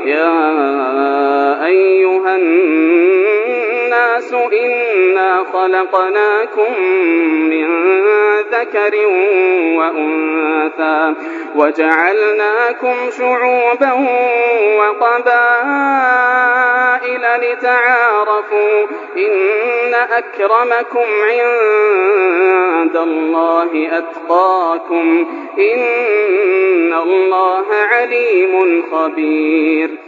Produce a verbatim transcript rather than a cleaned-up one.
يا أيها الناس إنا خلقناكم من ذكر وأنثى وجعلناكم شعوبا وقبائل لتعارفوا إن أكرمكم عند الله أتقاكم إن الله عليم خبير